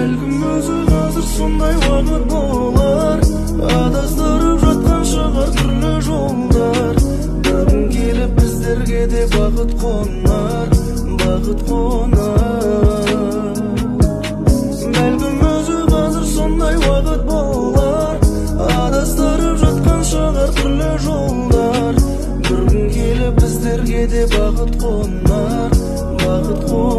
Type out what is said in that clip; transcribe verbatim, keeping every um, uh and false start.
бәлкім өзі қазір сондай уақыт болар, адастырып жатқан шығар түрлі жолдар. Бір күн келіп біздерге де бақыт қонар, бақыт қонар. Бәлкім өзі қазір сондай уақыт болар, адастырып жатқан шығар түрлі жолдар. Бір күн келіп біздерге де бақыт қонар, бақыт қонар.